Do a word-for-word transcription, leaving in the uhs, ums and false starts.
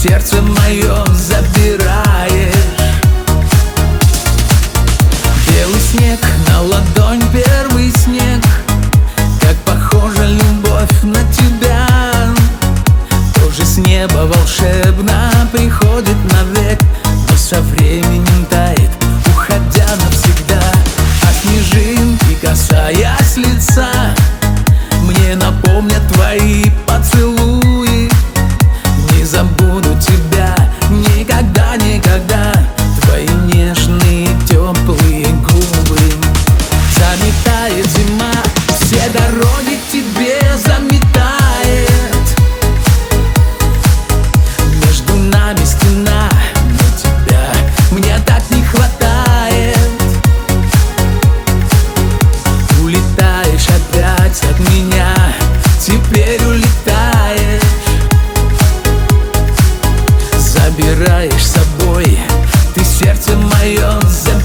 сердце мое забираешь. Белый снег, на ладонь первый снег. Как похожа любовь на тебя. Тоже с неба волшебно приходит навек, но со временем тает, уходя навсегда. А снежинки, касаясь лица, мне напомнят твои поцелуи. Не забуду тебя никогда, никогда. Твои нежные теплые губы. Заметает зима, все дороги к тебе заметает. Между нами стена, но тебя мне так не хватает. Улетаешь опять от меня, теперь улетаешь. Забираешь с собой, ты сердце мое забираешь.